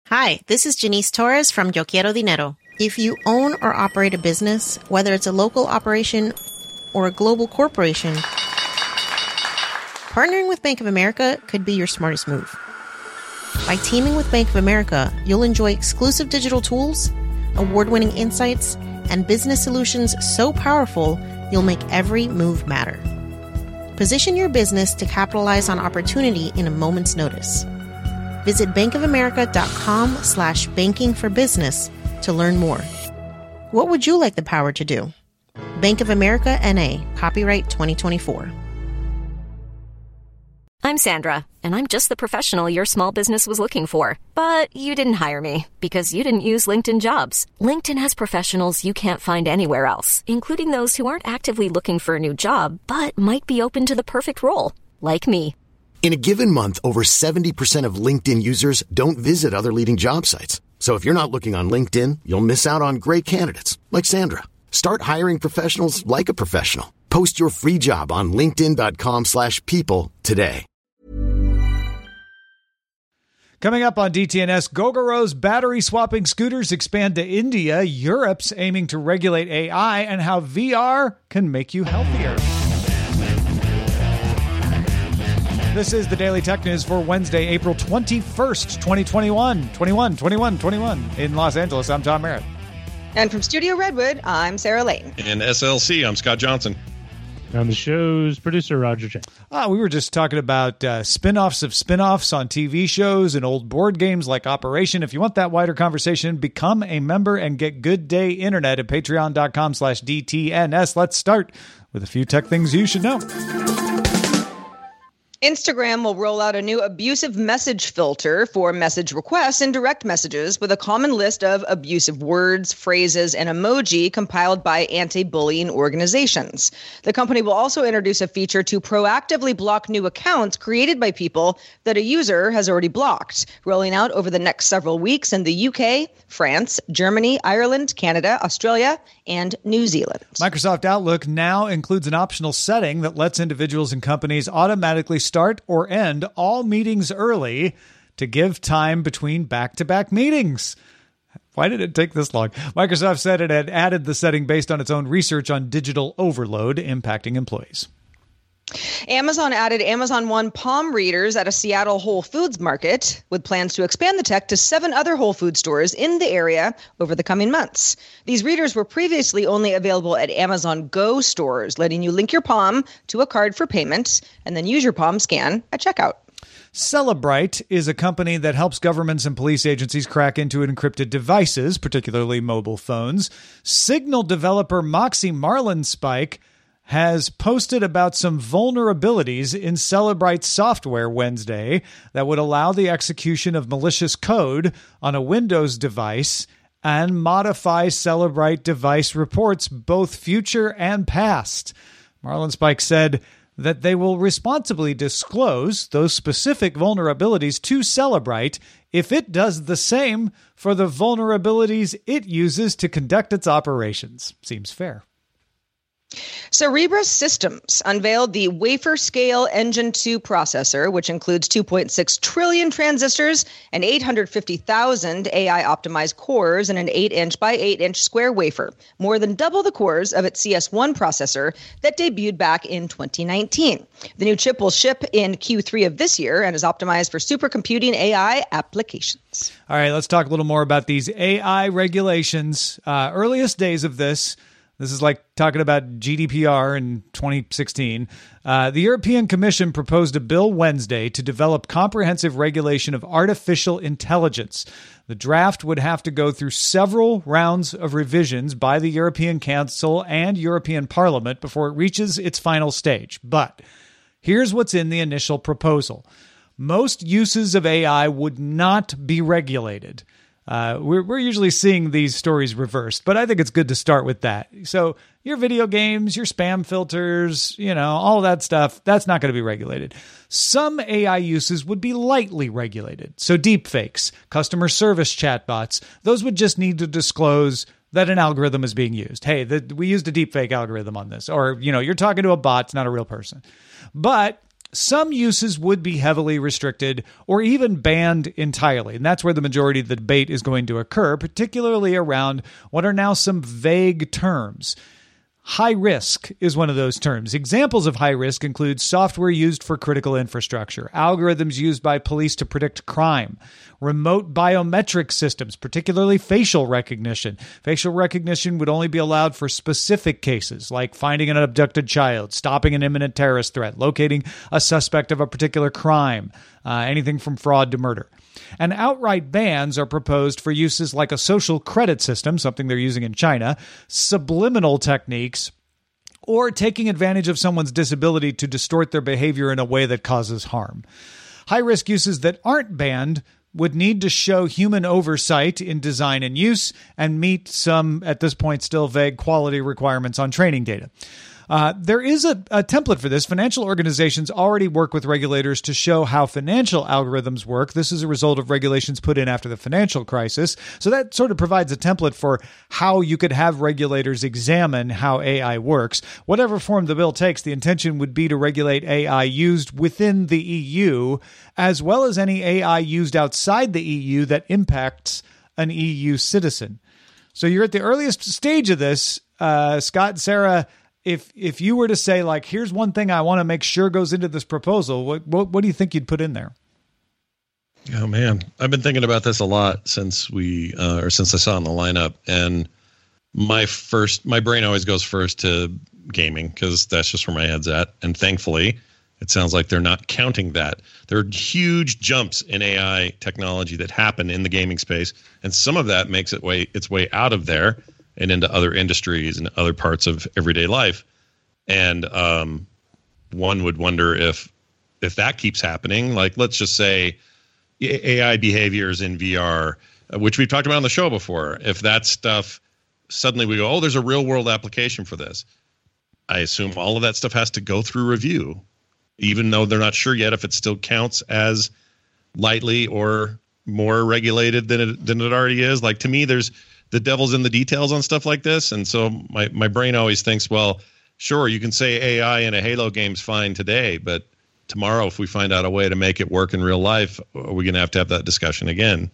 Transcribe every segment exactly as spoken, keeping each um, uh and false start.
Hi, this is Janice Torres from Yo Quiero Dinero. If you own or operate a business, whether it's a local operation or a global corporation, partnering with Bank of America could be your smartest move. By teaming with Bank of America, you'll enjoy exclusive digital tools, award-winning insights, and business solutions so powerful, you'll make every move matter. Position your business to capitalize on opportunity in a moment's notice. Visit bankofamerica.com slash banking for business to learn more. What would you like the power to do? Bank of America N A, copyright twenty twenty-four. I'm Sandra, and I'm just the professional your small business was looking for. But you didn't hire me because you didn't use LinkedIn Jobs. LinkedIn has professionals you can't find anywhere else, including those who aren't actively looking for a new job, but might be open to the perfect role, like me. In a given month, over seventy percent of LinkedIn users don't visit other leading job sites. So if you're not looking on LinkedIn, you'll miss out on great candidates like Sandra. Start hiring professionals like a professional. Post your free job on linkedin.com slash people today. Coming up on D T N S, Gogoro's battery-swapping scooters expand to India, Europe's aiming to regulate A I, and how V R can make you healthier. This is the Daily Tech News for Wednesday, April twenty-first, twenty twenty-one. twenty-one, twenty-one, twenty-one. In Los Angeles, I'm Tom Merritt. And from Studio Redwood, I'm Sarah Lane. And S L C, I'm Scott Johnson. On the show's producer, Roger Chen. Ah, we were just talking about uh, spin-offs of spin-offs on T V shows and old board games like Operation. If you want that wider conversation, become a member and get Good Day Internet at patreon.com slash DTNS. Let's start with a few tech things you should know. Instagram will roll out a new abusive message filter for message requests and direct messages with a common list of abusive words, phrases, and emoji compiled by anti-bullying organizations. The company will also introduce a feature to proactively block new accounts created by people that a user has already blocked, rolling out over the next several weeks in the U K, France, Germany, Ireland, Canada, Australia, and New Zealand. Microsoft Outlook now includes an optional setting that lets individuals and companies automatically start or end all meetings early to give time between back-to-back meetings. Why did it take this long? Microsoft said it had added the setting based on its own research on digital overload impacting employees. Amazon added Amazon One Palm readers at a Seattle Whole Foods market, with plans to expand the tech to seven other Whole Foods stores in the area over the coming months. These readers were previously only available at Amazon Go stores, letting you link your Palm to a card for payment and then use your Palm scan at checkout. Cellebrite is a company that helps governments and police agencies crack into encrypted devices, particularly mobile phones. Signal developer Moxie Marlinspike has posted about some vulnerabilities in Cellebrite's software Wednesday that would allow the execution of malicious code on a Windows device and modify Cellebrite device reports, both future and past. Marlinspike said that they will responsibly disclose those specific vulnerabilities to Cellebrite if it does the same for the vulnerabilities it uses to conduct its operations. Seems fair. Cerebras Systems unveiled the Wafer Scale Engine two processor, which includes two point six trillion transistors and eight hundred fifty thousand A I-optimized cores in an eight inch by eight inch square wafer, more than double the cores of its C S one processor that debuted back in twenty nineteen. The new chip will ship in Q three of this year and is optimized for supercomputing A I applications. All right, let's talk a little more about these A I regulations. Uh, earliest days of this. This is like talking about G D P R in twenty sixteen. Uh, the European Commission proposed a bill Wednesday to develop comprehensive regulation of artificial intelligence. The draft would have to go through several rounds of revisions by the European Council and European Parliament before it reaches its final stage. But here's what's in the initial proposal. Most uses of A I would not be regulated. Uh, we're, we're usually seeing these stories reversed, but I think it's good to start with that. So your video games, your spam filters, you know, all that stuff, that's not going to be regulated. Some A I uses would be lightly regulated. So deepfakes, customer service chatbots, those would just need to disclose that an algorithm is being used. Hey, the, we used a deepfake algorithm on this. Or, you know, you're talking to a bot, it's not a real person. But some uses would be heavily restricted or even banned entirely. And that's where the majority of the debate is going to occur, particularly around what are now some vague terms. High risk is one of those terms. Examples of high risk include software used for critical infrastructure, algorithms used by police to predict crime, remote biometric systems, particularly facial recognition. Facial recognition would only be allowed for specific cases, like finding an abducted child, stopping an imminent terrorist threat, locating a suspect of a particular crime, uh, anything from fraud to murder. And outright bans are proposed for uses like a social credit system, something they're using in China, subliminal techniques, or taking advantage of someone's disability to distort their behavior in a way that causes harm. High-risk uses that aren't banned would need to show human oversight in design and use and meet some, at this point, still vague quality requirements on training data. Uh, there is a, a template for this. Financial organizations already work with regulators to show how financial algorithms work. This is a result of regulations put in after the financial crisis. So that sort of provides a template for how you could have regulators examine how A I works. Whatever form the bill takes, the intention would be to regulate A I used within the E U, as well as any A I used outside the E U that impacts an E U citizen. So you're at the earliest stage of this, uh, Scott and Sarah. If if you were to say, like, here's one thing I want to make sure goes into this proposal, what, what what do you think you'd put in there? Oh man, I've been thinking about this a lot since we uh, or since I saw it in the lineup, and my first my brain always goes first to gaming because that's just where my head's at. And thankfully, it sounds like they're not counting that. There are huge jumps in A I technology that happen in the gaming space, and some of that makes it way its way out of there and into other industries and other parts of everyday life. And um, one would wonder if if that keeps happening, like let's just say A I behaviors in V R, which we've talked about on the show before, if that stuff suddenly we go, oh, there's a real world application for this. I assume all of that stuff has to go through review, even though they're not sure yet if it still counts as lightly or more regulated than it, than it already is. Like, to me, there's the devil's in the details on stuff like this. And so my, my brain always thinks, well, sure, you can say A I in a Halo game's fine today, but tomorrow, if we find out a way to make it work in real life, are we going to have to have that discussion again?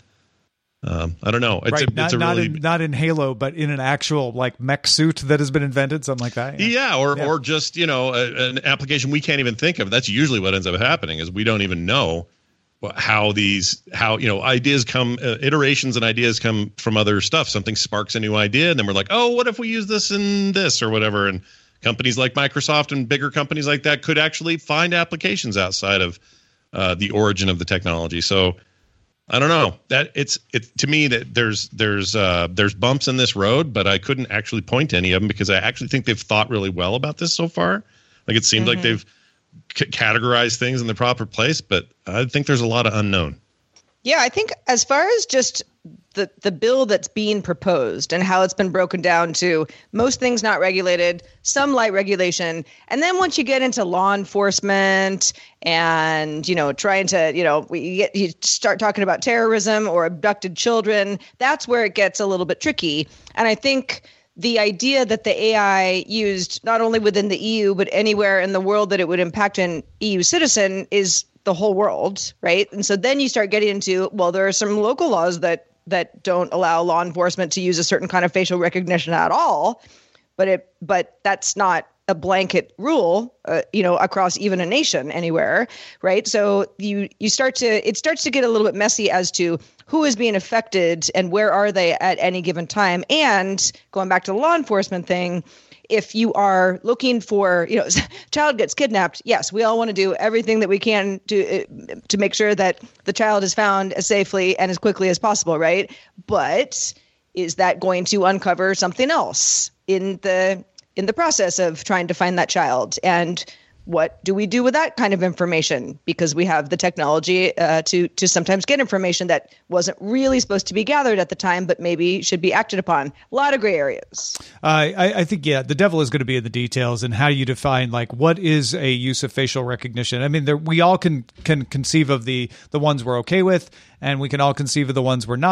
Um, I don't know. It's right. a, not, it's a not, really, in, not in Halo, but in an actual like mech suit that has been invented, something like that. Yeah, yeah or yeah. or just, you know, a, an application we can't even think of. That's usually what ends up happening is we don't even know how these, how, you know, ideas come, uh, iterations and ideas come from other stuff. Something sparks a new idea, and then we're like, oh, what if we use this in this or whatever? And companies like Microsoft and bigger companies like that could actually find applications outside of uh, the origin of the technology. So I don't know that it's it to me that there's there's uh, there's bumps in this road, but I couldn't actually point to any of them because I actually think they've thought really well about this so far. Like it seems mm-hmm. like they've c- categorized things in the proper place, but I think there's a lot of unknown. Yeah, I think as far as just the the bill that's being proposed and how it's been broken down to most things not regulated, some light regulation, and then once you get into law enforcement and, you know, trying to, you know, we get you start talking about terrorism or abducted children, that's where it gets a little bit tricky. And I think the idea that the A I used not only within the E U but anywhere in the world that it would impact an E U citizen is the whole world, right? And so then you start getting into, well, there are some local laws that that don't allow law enforcement to use a certain kind of facial recognition at all, but it but that's not a blanket rule, uh, you know, across even a nation anywhere, right? So you you start to it starts to get a little bit messy as to who is being affected and where are they at any given time. And going back to the law enforcement thing, if you are looking for, you know, child gets kidnapped, yes, we all want to do everything that we can to to make sure that the child is found as safely and as quickly as possible, right? But is that going to uncover something else in the in the process of trying to find that child? And what do we do with that kind of information? Because we have the technology uh, to to sometimes get information that wasn't really supposed to be gathered at the time, but maybe should be acted upon. A lot of gray areas. Uh, I, I think, yeah, the devil is going to be in the details and how you define, like, what is a use of facial recognition. I mean, there, we all can can conceive of the the ones we're okay with, and we can all conceive of the ones we're not.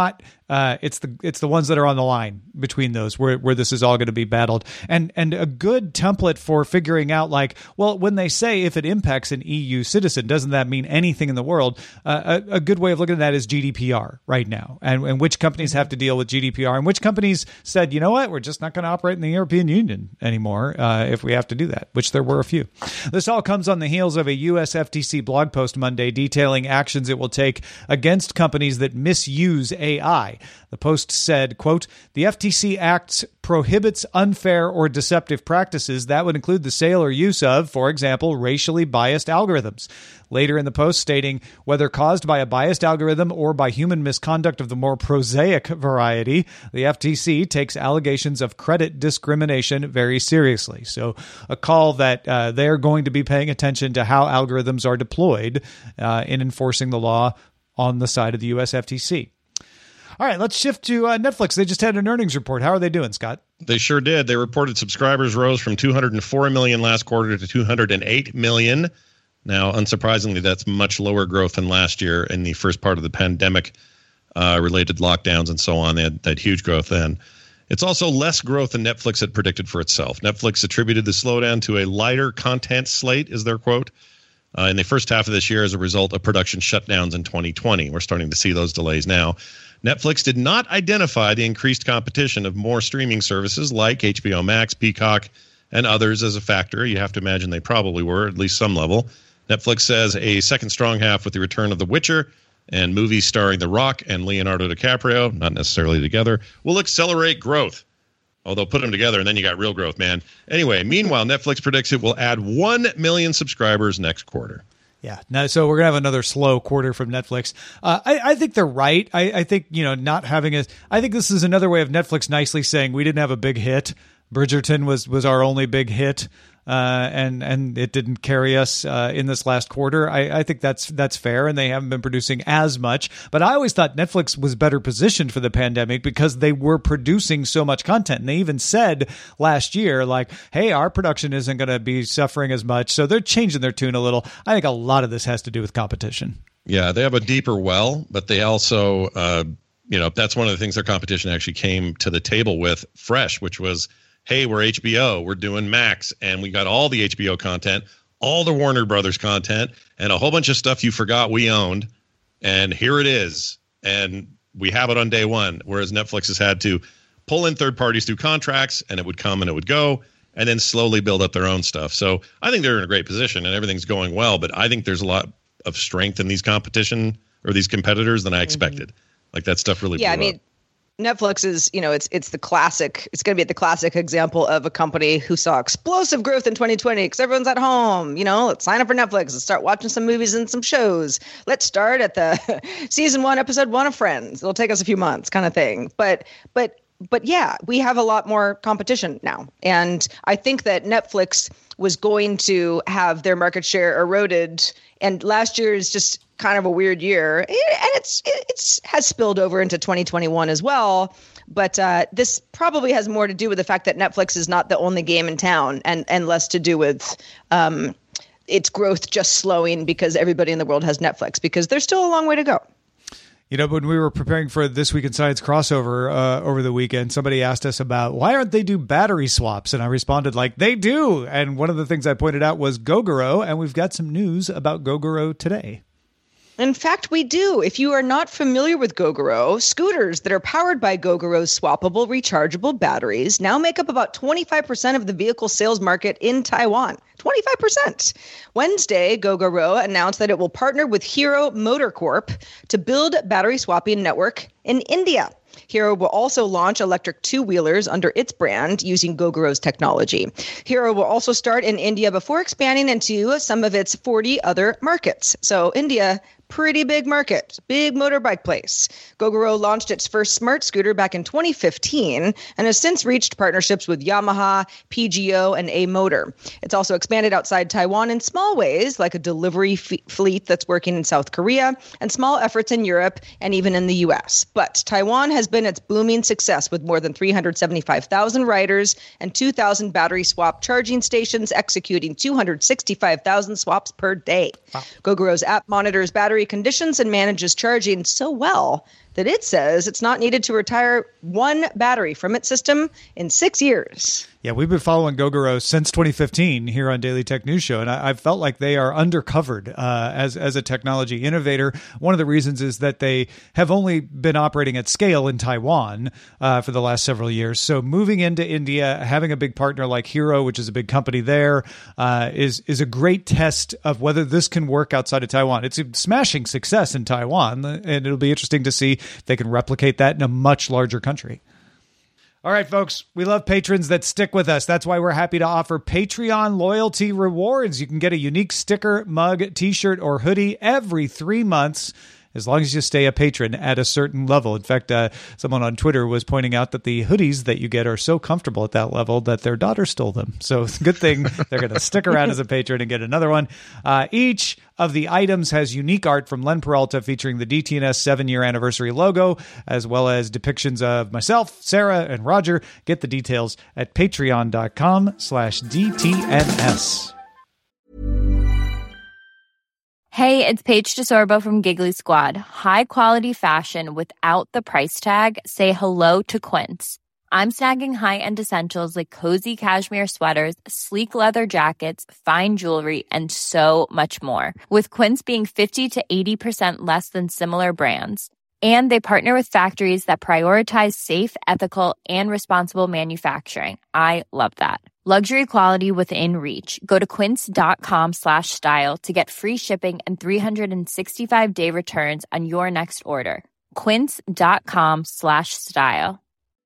Uh, it's the it's the ones that are on the line between those where, where this is all going to be battled. And and a good template for figuring out, like, well, when they say if it impacts an E U citizen, doesn't that mean anything in the world? Uh, a, a good way of looking at that is G D P R right now, and, and which companies have to deal with G D P R, and which companies said, you know what, we're just not going to operate in the European Union anymore uh, if we have to do that, which there were a few. This all comes on the heels of a U S F T C blog post Monday detailing actions it will take against companies that misuse A I. The post said, quote, the F T C Act prohibits unfair or deceptive practices that would include the sale or use of, for example, racially biased algorithms. Later in the post stating, whether caused by a biased algorithm or by human misconduct of the more prosaic variety, the F T C takes allegations of credit discrimination very seriously. So a call that uh, they're going to be paying attention to how algorithms are deployed uh, in enforcing the law on the side of the U S F T C. All right, let's shift to uh, Netflix. They just had an earnings report. How are they doing, Scott? They sure did. They reported subscribers rose from two hundred four million last quarter to two hundred eight million. Now, unsurprisingly, that's much lower growth than last year in the first part of the pandemic uh, related lockdowns and so on. They had that huge growth then. It's also less growth than Netflix had predicted for itself. Netflix attributed the slowdown to a lighter content slate, is their quote, uh, in the first half of this year as a result of production shutdowns in twenty twenty. We're starting to see those delays now. Netflix did not identify the increased competition of more streaming services like H B O Max, Peacock, and others as a factor. You have to imagine they probably were, at least some level. Netflix says a second strong half with the return of The Witcher and movies starring The Rock and Leonardo DiCaprio, not necessarily together, will accelerate growth. Although put them together and then you got real growth, man. Anyway, meanwhile, Netflix predicts it will add one million subscribers next quarter. Yeah. No, so we're going to have another slow quarter from Netflix. Uh, I, I think they're right. I, I think, you know, not having a, I think this is another way of Netflix nicely saying we didn't have a big hit. Bridgerton was, was our only big hit. Uh, and and it didn't carry us uh, in this last quarter. I, I think that's that's fair, and they haven't been producing as much. But I always thought Netflix was better positioned for the pandemic because they were producing so much content. And they even said last year, like, hey, our production isn't going to be suffering as much. So they're changing their tune a little. I think a lot of this has to do with competition. Yeah, they have a deeper well, but they also, uh, you know, that's one of the things their competition actually came to the table with fresh, which was, hey, we're H B O, we're doing Max, and we got all the H B O content, all the Warner Brothers content, and a whole bunch of stuff you forgot we owned, and here it is, and we have it on day one, whereas Netflix has had to pull in third parties through contracts, and it would come and it would go, and then slowly build up their own stuff. So I think they're in a great position, and everything's going well, but I think there's a lot of strength in these competition, or these competitors than I expected. Mm-hmm. Like, that stuff really yeah, blew I mean, up. Netflix is, you know, it's it's the classic, it's going to be the classic example of a company who saw explosive growth in twenty twenty because everyone's at home. You know, let's sign up for Netflix and start watching some movies and some shows. Let's start at the season one, episode one of Friends. It'll take us a few months kind of thing. But, but, but yeah, we have a lot more competition now. And I think that Netflix was going to have their market share eroded. And last year is just kind of a weird year, and it's it's has spilled over into twenty twenty-one as well. But uh, this probably has more to do with the fact that Netflix is not the only game in town, and and less to do with um, its growth just slowing because everybody in the world has Netflix, because there's still a long way to go. You know, when we were preparing for This Week in Science crossover uh, over the weekend, somebody asked us about why aren't they do battery swaps? And I responded like, they do. And one of the things I pointed out was Gogoro, and we've got some news about Gogoro today. In fact, we do. If you are not familiar with Gogoro, scooters that are powered by Gogoro's swappable rechargeable batteries now make up about twenty-five percent of the vehicle sales market in Taiwan. twenty-five percent. Wednesday, Gogoro announced that it will partner with Hero Motor Corp to build battery swapping network in India. Hero will also launch electric two-wheelers under its brand using Gogoro's technology. Hero will also start in India before expanding into some of its forty other markets. So India, pretty big market, big motorbike place. Gogoro launched its first smart scooter back in twenty fifteen and has since reached partnerships with Yamaha, P G O, and A Motor. It's also expanded outside Taiwan in small ways, like a delivery f- fleet that's working in South Korea, and small efforts in Europe and even in the U S. But Taiwan has been its booming success with more than three hundred seventy-five thousand riders and two thousand battery swap charging stations executing two hundred sixty-five thousand swaps per day. Wow. Gogoro's app monitors battery conditions and manages charging so well that it says it's not needed to retire one battery from its system in six years. Yeah, we've been following Gogoro since twenty fifteen here on Daily Tech News Show, and I, I felt like they are undercovered uh, as as a technology innovator. One of the reasons is that they have only been operating at scale in Taiwan uh, for the last several years. So moving into India, having a big partner like Hero, which is a big company there, uh, is is a great test of whether this can work outside of Taiwan. It's a smashing success in Taiwan, and it'll be interesting to see if they can replicate that in a much larger country. All right, folks, we love patrons that stick with us. That's why we're happy to offer Patreon loyalty rewards. You can get a unique sticker, mug, t-shirt, or hoodie every three months. As long as you stay a patron at a certain level. In fact, uh, someone on Twitter was pointing out that the hoodies that you get are so comfortable at that level that their daughter stole them. So it's a good thing they're going to stick around as a patron and get another one. Uh, each of the items has unique art from Len Peralta featuring the D T N S seven-year anniversary logo, as well as depictions of myself, Sarah, and Roger. Get the details at patreon.com slash DTNS. Hey, it's Paige DeSorbo from Giggly Squad. High quality fashion without the price tag. Say hello to Quince. I'm snagging high-end essentials like cozy cashmere sweaters, sleek leather jackets, fine jewelry, and so much more. With Quince being fifty to eighty percent less than similar brands. And they partner with factories that prioritize safe, ethical, and responsible manufacturing. I love that. Luxury quality within reach. Go to quince.com slash style to get free shipping and three sixty-five day returns on your next order. Quince.com slash style.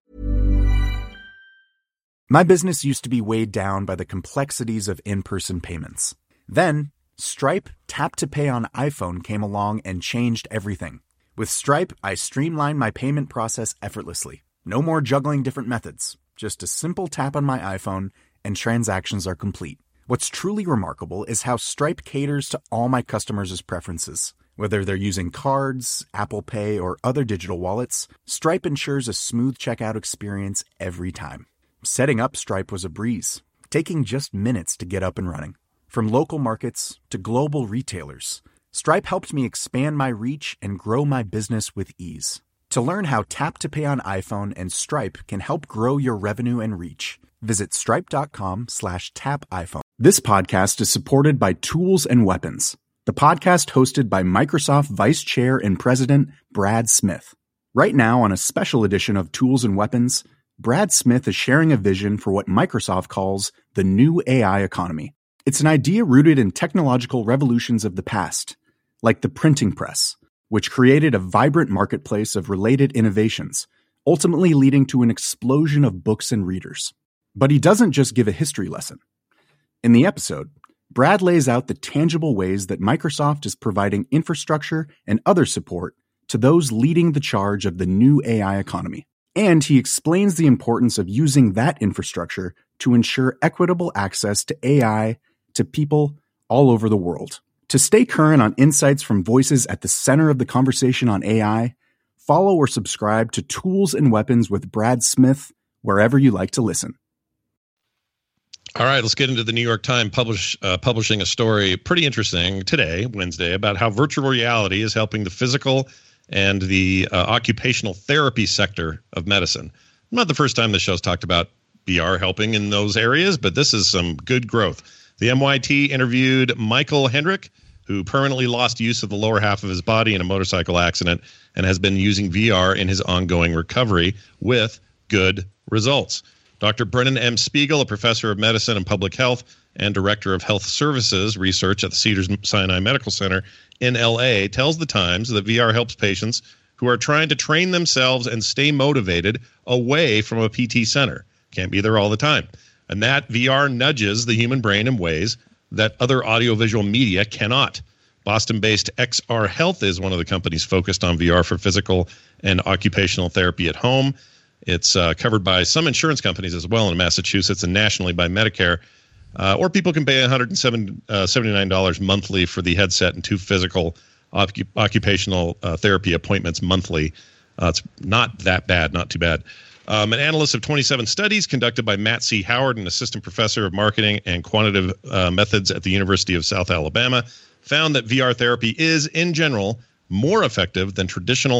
My business used to be weighed down by the complexities of in-person payments. Then, Stripe Tap to Pay on iPhone came along and changed everything. With Stripe, I streamlined my payment process effortlessly. No more juggling different methods. Just a simple tap on my iPhone and transactions are complete. What's truly remarkable is how Stripe caters to all my customers' preferences. Whether they're using cards, Apple Pay, or other digital wallets, Stripe ensures a smooth checkout experience every time. Setting up Stripe was a breeze, taking just minutes to get up and running. From local markets to global retailers, Stripe helped me expand my reach and grow my business with ease. To learn how Tap to Pay on iPhone and Stripe can help grow your revenue and reach, visit stripe.com slash tap iPhone. This podcast is supported by Tools and Weapons, the podcast hosted by Microsoft Vice Chair and President Brad Smith. Right now, on a special edition of Tools and Weapons, Brad Smith is sharing a vision for what Microsoft calls the new A I economy. It's an idea rooted in technological revolutions of the past, like the printing press, which created a vibrant marketplace of related innovations, ultimately leading to an explosion of books and readers. But he doesn't just give a history lesson. In the episode, Brad lays out the tangible ways that Microsoft is providing infrastructure and other support to those leading the charge of the new A I economy. And he explains the importance of using that infrastructure to ensure equitable access to A I to people all over the world. To stay current on insights from voices at the center of the conversation on A I, follow or subscribe to Tools and Weapons with Brad Smith wherever you like to listen. All right, let's get into the New York Times publish, uh, publishing a story pretty interesting today, Wednesday, about how virtual reality is helping the physical and the uh, occupational therapy sector of medicine. Not the first time the show's talked about V R helping in those areas, but this is some good growth. The N Y T interviewed Michael Hendrick, who permanently lost use of the lower half of his body in a motorcycle accident and has been using V R in his ongoing recovery with good results. Doctor Brennan M. Spiegel, a professor of medicine and public health and director of health services research at the Cedars-Sinai Medical Center in L A, tells the Times that V R helps patients who are trying to train themselves and stay motivated away from a P T center. Can't be there all the time. And that V R nudges the human brain in ways that other audiovisual media cannot. Boston-based X R Health is one of the companies focused on V R for physical and occupational therapy at home. It's uh, covered by some insurance companies as well in Massachusetts and nationally by Medicare. Uh, or people can pay one hundred seventy-nine dollars monthly for the headset and two physical occup- occupational uh, therapy appointments monthly. Uh, it's not that bad, not too bad. Um, an analyst of twenty-seven studies conducted by Matt C. Howard, an assistant professor of marketing and quantitative uh, methods at the University of South Alabama, found that V R therapy is, in general, more effective than traditional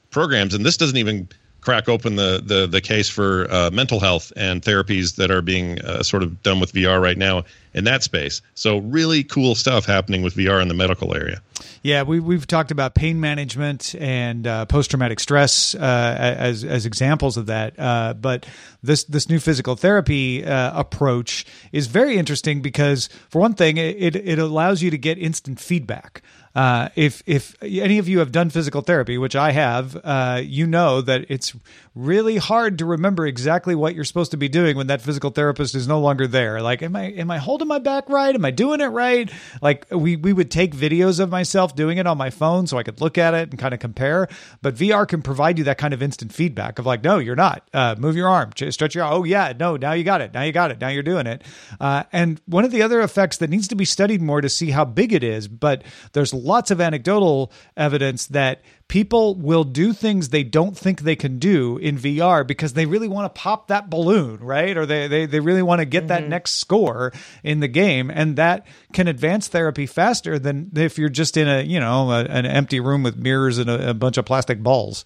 programs. And this doesn't even crack open the the, the case for uh, mental health and therapies that are being uh, sort of done with V R right now in that space. So really cool stuff happening with V R in the medical area. Yeah, we, we've talked about pain management and uh, post-traumatic stress uh, as as examples of that. Uh, but this this new physical therapy uh, approach is very interesting because, for one thing, it it allows you to get instant feedback. Uh, if if any of you have done physical therapy, which I have, uh, you know that it's really hard to remember exactly what you're supposed to be doing when that physical therapist is no longer there. Like, am I am I holding my back right? Am I doing it right? Like, we we would take videos of myself doing it on my phone so I could look at it and kind of compare. But V R can provide you that kind of instant feedback of like, no, you're not. Uh, move your arm, stretch your arm. Oh yeah, no, now you got it. Now you got it. Now you're doing it. Uh, and one of the other effects that needs to be studied more to see how big it is, but there's lots of anecdotal evidence that people will do things they don't think they can do in V R because they really want to pop that balloon, right? Or they they, they really want to get mm-hmm. that next score in the game. And that can advance therapy faster than if you're just in a, you know, a, an empty room with mirrors and a, a bunch of plastic balls.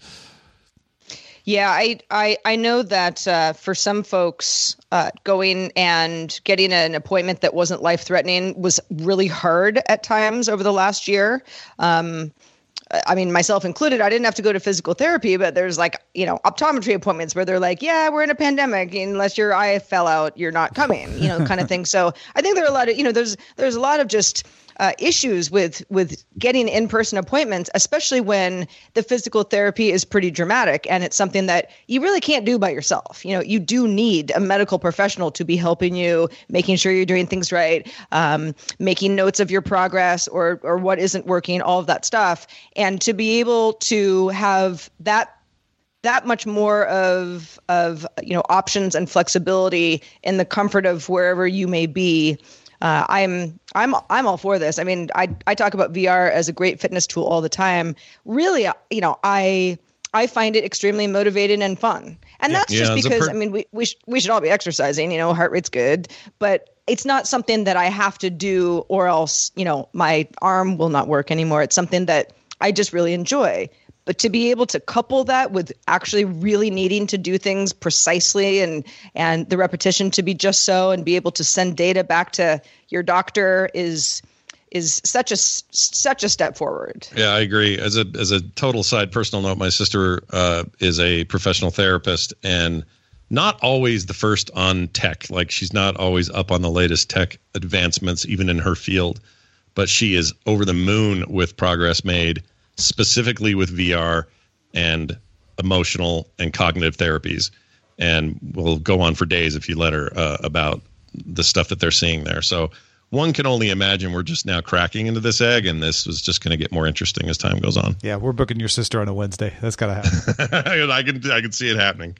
Yeah, I, I, I know that uh, for some folks, uh, going and getting an appointment that wasn't life-threatening was really hard at times over the last year. Um, I mean, myself included, I didn't have to go to physical therapy, but there's like, you know, optometry appointments where they're like, yeah, we're in a pandemic. Unless your eye fell out, you're not coming, you know, kind of thing. So I think there are a lot of, you know, there's there's a lot of just Uh, issues with with getting in-person appointments, especially when the physical therapy is pretty dramatic and it's something that you really can't do by yourself. You know, you do need a medical professional to be helping you, making sure you're doing things right, um, making notes of your progress or or what isn't working, all of that stuff. And to be able to have that that much more of of you know options and flexibility in the comfort of wherever you may be. Uh, I'm I'm I'm all for this. I mean, I I talk about V R as a great fitness tool all the time. Really, you know, I I find it extremely motivating and fun, and yeah, that's yeah, just because per- I mean, we we sh- we should all be exercising. You know, heart rate's good, but it's not something that I have to do, or else you know my arm will not work anymore. It's something that I just really enjoy. But to be able to couple that with actually really needing to do things precisely and and the repetition to be just so and be able to send data back to your doctor is is such a such a step forward. Yeah, I agree. As a as a total side personal note, my sister uh, is a professional therapist and not always the first on tech. Like she's not always up on the latest tech advancements, even in her field. But she is over the moon with progress made, specifically with V R and emotional and cognitive therapies. And we'll go on for days if you let her uh, about the stuff that they're seeing there. So one can only imagine we're just now cracking into this egg, and this is just going to get more interesting as time goes on. Yeah, we're booking your sister on a Wednesday. That's got to happen. I can I can see it happening.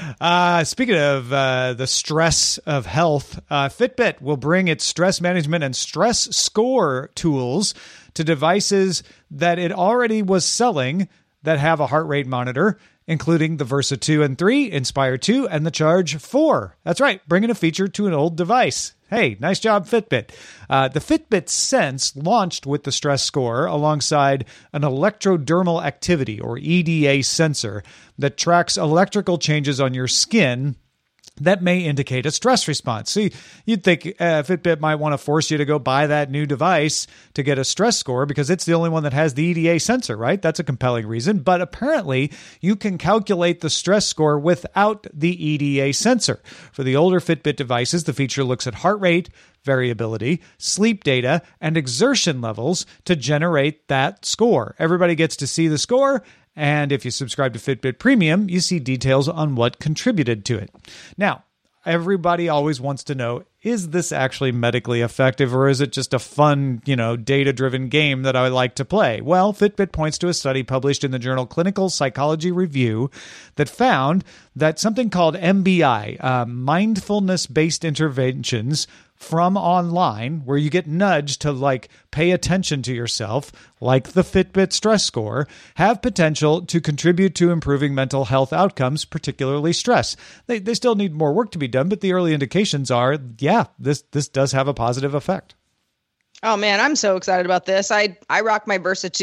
Uh, speaking of uh, the stress of health, uh, Fitbit will bring its stress management and stress score tools to devices that it already was selling that have a heart rate monitor, including the Versa two and three, Inspire two, and the Charge four. That's right, bringing a feature to an old device. Hey, nice job, Fitbit. Uh, the Fitbit Sense launched with the stress score alongside an electrodermal activity, or E D A sensor, that tracks electrical changes on your skin that may indicate a stress response. See, you'd think uh, Fitbit might want to force you to go buy that new device to get a stress score because it's the only one that has the E D A sensor, right? That's a compelling reason. But apparently, you can calculate the stress score without the E D A sensor. For the older Fitbit devices, the feature looks at heart rate, variability, sleep data, and exertion levels to generate that score. Everybody gets to see the score, and if you subscribe to Fitbit Premium, you see details on what contributed to it. Now, everybody always wants to know, is this actually medically effective, or is it just a fun, you know, data-driven game that I like to play? Well, Fitbit points to a study published in the journal Clinical Psychology Review that found that something called M B I, uh, mindfulness-based interventions from online, where you get nudged to like pay attention to yourself, like the Fitbit stress score, have potential to contribute to improving mental health outcomes, particularly stress. They they still need more work to be done, but the early indications are, yeah, this this does have a positive effect. Oh man, I'm so excited about this. I I rock my Versa two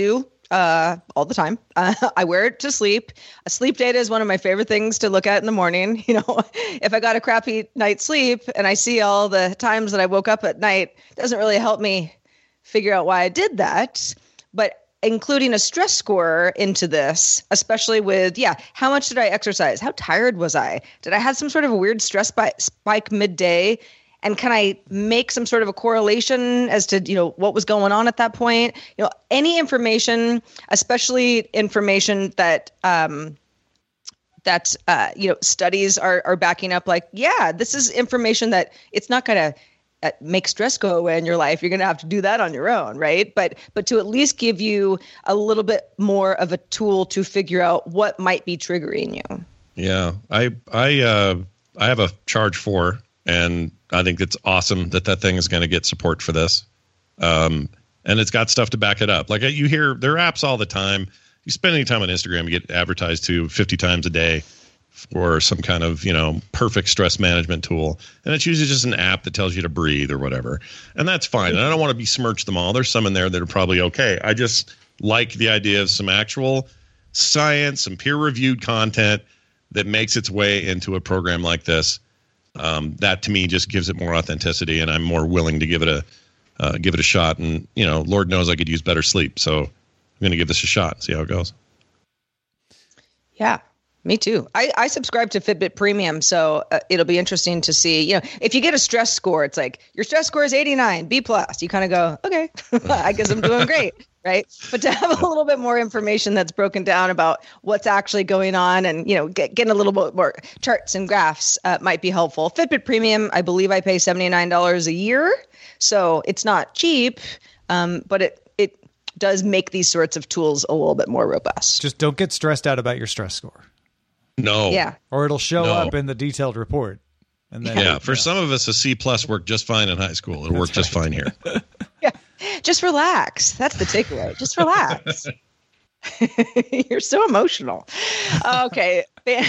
uh, all the time. Uh, I wear it to sleep. A sleep data is one of my favorite things to look at in the morning. You know, if I got a crappy night's sleep and I see all the times that I woke up at night, it doesn't really help me figure out why I did that. But including a stress score into this, especially with, yeah, how much did I exercise? How tired was I? Did I have some sort of a weird stress spike, spike midday? And can I make some sort of a correlation as to, you know, what was going on at that point? You know, any information, especially information that, um, that, uh, you know, studies are, are backing up, like, yeah, this is information that it's not going to uh, make stress go away in your life. You're going to have to do that on your own, right? But, but to at least give you a little bit more of a tool to figure out what might be triggering you. Yeah, I, I, uh, I have a Charge four, and I think it's awesome that that thing is going to get support for this. Um, and it's got stuff to back it up. Like you hear, there are apps all the time. You spend any time on Instagram, you get advertised to fifty times a day for some kind of, you know, perfect stress management tool. And it's usually just an app that tells you to breathe or whatever. And that's fine. And I don't want to besmirch them all. There's some in there that are probably okay. I just like the idea of some actual science, some peer-reviewed content that makes its way into a program like this. Um, that to me just gives it more authenticity, and I'm more willing to give it a uh, give it a shot. And you know, Lord knows I could use better sleep, so I'm going to give this a shot and see how it goes. Yeah, me too. I, I subscribe to Fitbit Premium, so uh, it'll be interesting to see. You know, if you get a stress score, it's like your stress score is eighty-nine, B plus. You kind of go, okay, I guess I'm doing great. Right. But to have a little bit more information that's broken down about what's actually going on and, you know, get, getting a little bit more charts and graphs uh, might be helpful. Fitbit Premium, I believe I pay seventy-nine dollars a year. So it's not cheap, um, but it, it does make these sorts of tools a little bit more robust. Just don't get stressed out about your stress score. No. Yeah. Or it'll show No. up in the detailed report. And then, Yeah. For yeah. some of us, a C plus worked just fine in high school. It'll work That's just right. fine here. Yeah. Just relax. That's the takeaway. Just relax. You're so emotional. Okay.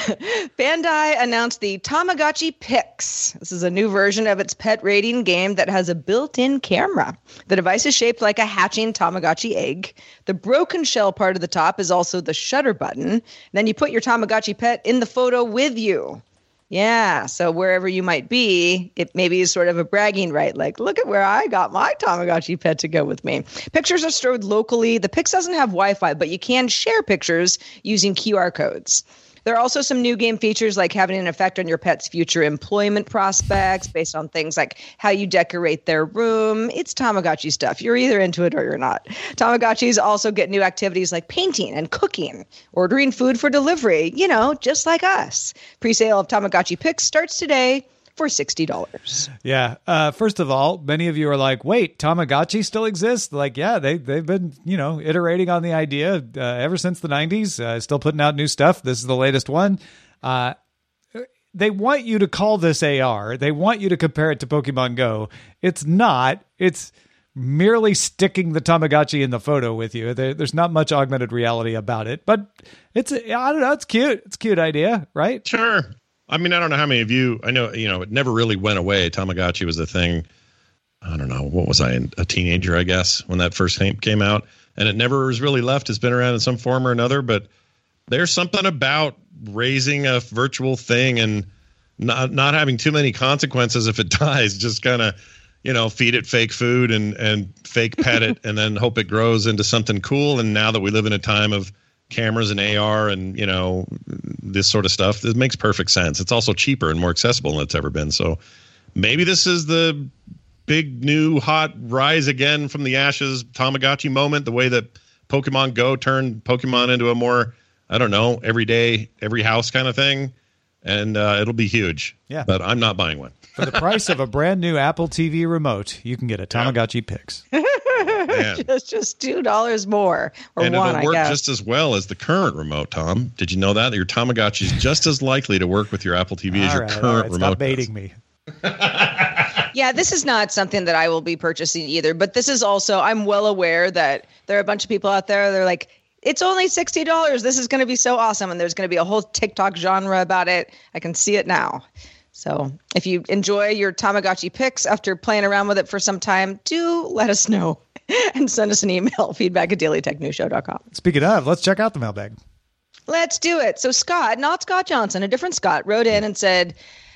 Bandai announced the Tamagotchi Pix. This is a new version of its pet rating game that has a built-in camera. The device is shaped like a hatching Tamagotchi egg. The broken shell part of the top is also the shutter button. Then you put your Tamagotchi pet in the photo with you. Yeah, so wherever you might be, it maybe is sort of a bragging right. Like, look at where I got my Tamagotchi pet to go with me. Pictures are stored locally. The Pix doesn't have Wi-Fi, but you can share pictures using Q R codes. There are also some new game features like having an effect on your pet's future employment prospects based on things like how you decorate their room. It's Tamagotchi stuff. You're either into it or you're not. Tamagotchis also get new activities like painting and cooking, ordering food for delivery, you know, just like us. Pre-sale of Tamagotchi Pix starts today for sixty dollars. Yeah. Uh, first of all, many of you are like, wait, Tamagotchi still exists? Like, yeah, they, they've been, you know, iterating on the idea uh, ever since the nineties, uh, still putting out new stuff. This is the latest one. Uh, they want you to call this A R. They want you to compare it to Pokemon Go. It's not. It's merely sticking the Tamagotchi in the photo with you. There, there's not much augmented reality about it, but it's, I don't know, it's cute. It's a cute idea, right? Sure. I mean, I don't know how many of you, I know, you know, it never really went away. Tamagotchi was the thing. I don't know. What was I, a teenager, I guess, when that first came out, and it never was really left. It's been around in some form or another, but there's something about raising a virtual thing and not, not having too many consequences if it dies, just kind of, you know, feed it fake food and, and fake pet it and then hope it grows into something cool. And now that we live in a time of cameras and A R and, you know, this sort of stuff, it makes perfect sense. It's also cheaper and more accessible than it's ever been. So maybe this is the big new hot rise again from the ashes Tamagotchi moment, the way that Pokemon Go turned Pokemon into a more, I don't know, everyday, every house kind of thing. And uh, it'll be huge. Yeah. But I'm not buying one. For the price of a brand new Apple T V remote, you can get a Tamagotchi Pix. just just two dollars more, or and one. it'll work I guess. just as well as the current remote. Tom, did you know that your Tamagotchi is just as likely to work with your Apple T V as all your right, current all right, remote? Stop baiting me. Yeah, this is not something that I will be purchasing either. But this is also, I'm well aware that there are a bunch of people out there. They're like, it's only sixty dollars. This is going to be so awesome, and there's going to be a whole TikTok genre about it. I can see it now. So if you enjoy your Tamagotchi Pix after playing around with it for some time, do let us know and send us an email, feedback at daily tech news show dot com. Speaking of, let's check out the mailbag. Let's do it. So Scott, not Scott Johnson, a different Scott, wrote in and said,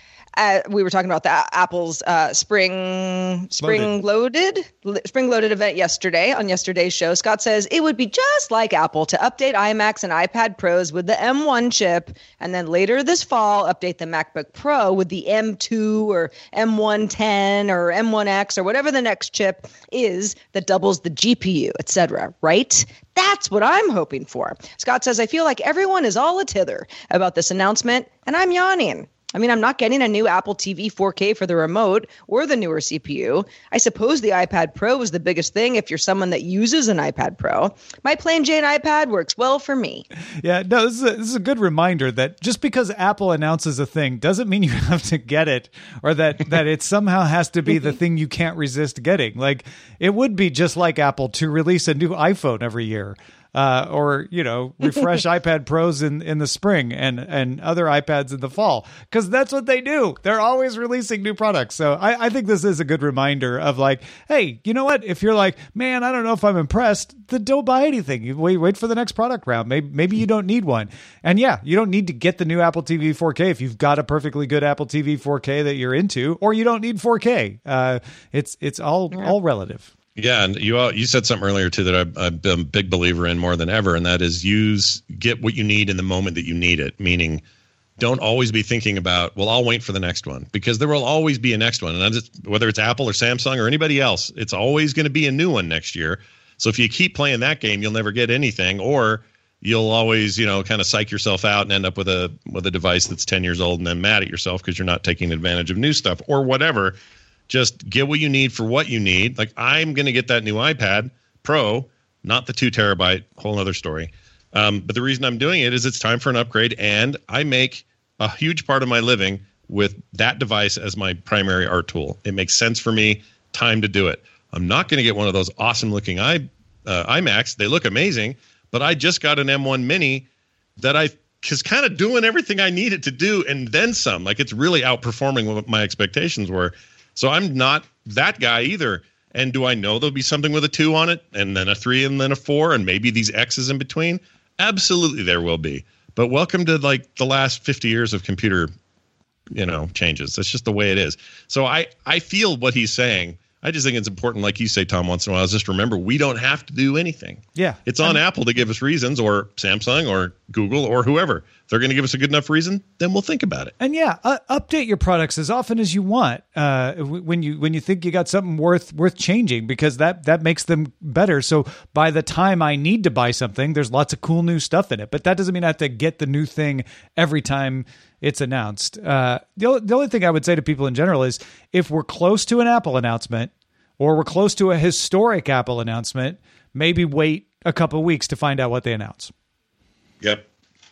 uh, we were talking about the Apple's uh, spring spring loaded. loaded spring loaded event yesterday on yesterday's show. Scott says it would be just like Apple to update iMacs and iPad Pros with the M one chip, and then later this fall update the MacBook Pro with the M two or M one ten or M one X or whatever the next chip is that doubles the G P U, et cetera. Right? That's what I'm hoping for. Scott says, I feel like everyone is all a tither about this announcement, and I'm yawning. I mean, I'm not getting a new Apple T V four K for the remote or the newer C P U. I suppose the iPad Pro is the biggest thing if you're someone that uses an iPad Pro. My plain Jane iPad works well for me. Yeah, no, this is, a, this is a good reminder that just because Apple announces a thing doesn't mean you have to get it, or that, that it somehow has to be the thing you can't resist getting. Like, it would be just like Apple to release a new iPhone every year. Uh, or, you know, refresh iPad Pros in, in the spring and, and other iPads in the fall, because that's what they do. They're always releasing new products. So I, I think this is a good reminder of like, hey, you know what? If you're like, man, I don't know if I'm impressed, then don't buy anything. You wait, wait for the next product round. Maybe, maybe you don't need one. And yeah, you don't need to get the new Apple T V four K if you've got a perfectly good Apple T V four K that you're into, or you don't need four K. Uh, it's it's all yeah. all relative. Yeah, and you uh, you said something earlier too that I've, I've been a big believer in more than ever, and that is use get what you need in the moment that you need it. Meaning, don't always be thinking about, well, I'll wait for the next one, because there will always be a next one, and I'm just, whether it's Apple or Samsung or anybody else, it's always going to be a new one next year. So if you keep playing that game, you'll never get anything, or you'll always, you know, kind of psych yourself out and end up with a with a device that's ten years old and then mad at yourself because you're not taking advantage of new stuff or whatever. Just get what you need for what you need. Like, I'm going to get that new iPad Pro, not the two terabyte, whole other story. Um, but the reason I'm doing it is it's time for an upgrade, and I make a huge part of my living with that device as my primary art tool. It makes sense for me. Time to do it. I'm not going to get one of those awesome looking i uh, iMacs. They look amazing, but I just got an M one Mini that I is kind of doing everything I need it to do and then some. Like, it's really outperforming what my expectations were. So I'm not that guy either. And do I know there'll be something with a two on it and then a three and then a four and maybe these X's in between? Absolutely there will be. But welcome to like the last fifty years of computer, you know, changes. That's just the way it is. So I, I feel what he's saying. I just think it's important, like you say, Tom, once in a while, is just remember, we don't have to do anything. Yeah. It's on I mean, Apple to give us reasons, or Samsung or Google or whoever. If they're going to give us a good enough reason, then we'll think about it. And yeah, uh, update your products as often as you want uh, when you when you think you got something worth worth changing, because that, that makes them better. So by the time I need to buy something, there's lots of cool new stuff in it. But that doesn't mean I have to get the new thing every time it's announced. Uh, the, only, the only thing I would say to people in general is, if we're close to an Apple announcement, or we're close to a historic Apple announcement, maybe wait a couple of weeks to find out what they announce. Yep.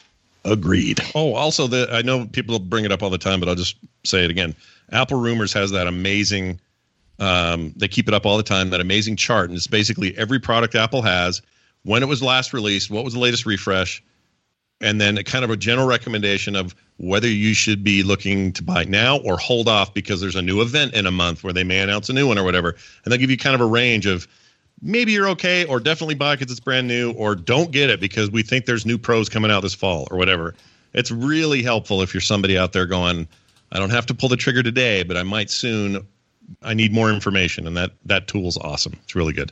Agreed. Oh, also, the I know people bring it up all the time, but I'll just say it again. Apple Rumors has that amazing, um, they keep it up all the time, that amazing chart. And it's basically every product Apple has, when it was last released, what was the latest refresh, and then a kind of a general recommendation of whether you should be looking to buy now or hold off because there's a new event in a month where they may announce a new one or whatever. And they'll give you kind of a range of maybe you're okay, or definitely buy because it's brand new, or don't get it because we think there's new pros coming out this fall or whatever. It's really helpful if you're somebody out there going, I don't have to pull the trigger today, but I might soon. I need more information. And that, that tool's awesome. It's really good.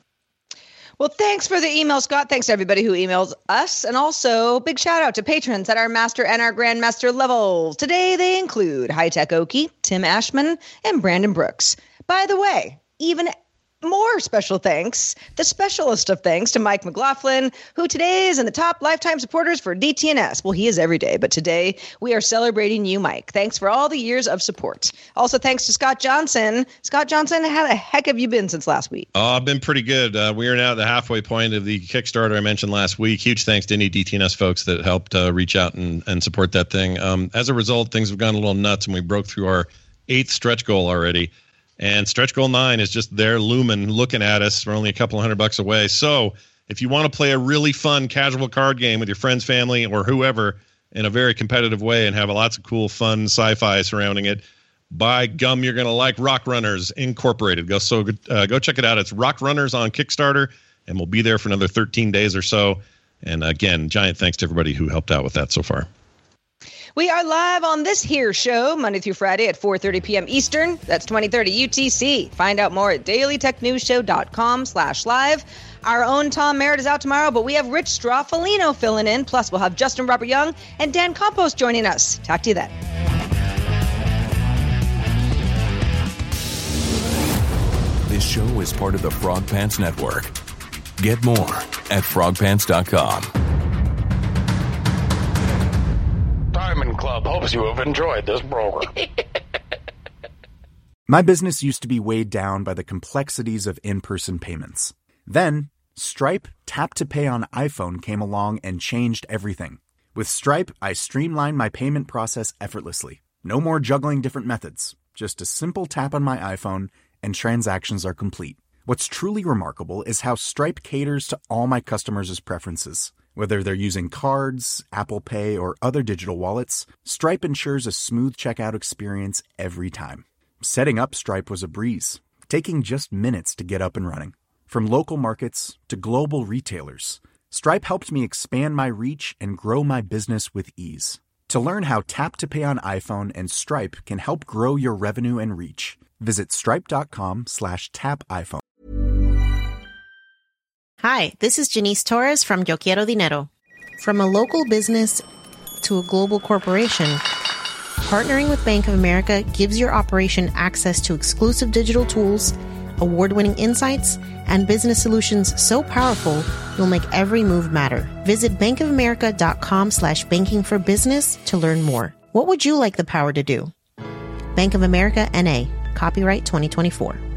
Well, thanks for the email, Scott. Thanks to everybody who emails us. And also, big shout out to patrons at our master and our grandmaster levels. Today, they include High Tech Okie, Tim Ashman, and Brandon Brooks. By the way, even more special thanks, the specialist of thanks, to Mike McLaughlin, who today is in the top lifetime supporters for D T N S. Well, he is every day, but today we are celebrating you, Mike. Thanks for all the years of support. Also, thanks to Scott Johnson. Scott Johnson, how the heck have you been since last week? Oh, I've been pretty good. Uh, we are now at the halfway point of the Kickstarter I mentioned last week. Huge thanks to any D T N S folks that helped uh, reach out and, and support that thing. Um, as a result, things have gone a little nuts, and we broke through our eighth stretch goal already. And stretch goal nine is just there looming, looking at us. We're only a couple of hundred bucks away. So if you want to play a really fun casual card game with your friends, family, or whoever in a very competitive way and have lots of cool, fun sci-fi surrounding it, by gum, you're going to like Rock Runners Incorporated. Go so uh, go check it out. It's Rock Runners on Kickstarter, and we'll be there for another thirteen days or so. And again, giant thanks to everybody who helped out with that so far. We are live on this here show Monday through Friday at four thirty p.m. Eastern. That's twenty thirty U T C. Find out more at dailytechnewsshow.com slash live. Our own Tom Merritt is out tomorrow, but we have Rich Stroffolino filling in. Plus, we'll have Justin Robert Young and Dan Campos joining us. Talk to you then. This show is part of the Frog Pants Network. Get more at frog pants dot com. Diamond Club hopes you have enjoyed this program. My business used to be weighed down by the complexities of in-person payments. Then, Stripe Tap to Pay on iPhone came along and changed everything. With Stripe, I streamlined my payment process effortlessly. No more juggling different methods. Just a simple tap on my iPhone and transactions are complete. What's truly remarkable is how Stripe caters to all my customers' preferences. Whether they're using cards, Apple Pay, or other digital wallets, Stripe ensures a smooth checkout experience every time. Setting up Stripe was a breeze, taking just minutes to get up and running. From local markets to global retailers, Stripe helped me expand my reach and grow my business with ease. To learn how Tap to Pay on iPhone and Stripe can help grow your revenue and reach, visit stripe.com slash tap iPhone. Hi, this is Janice Torres from Yo Quiero Dinero. From a local business to a global corporation, partnering with Bank of America gives your operation access to exclusive digital tools, award-winning insights, and business solutions so powerful you'll make every move matter. Visit bankofamerica.com slash banking for business to learn more. What would you like the power to do? Bank of America, N A. Copyright twenty twenty-four.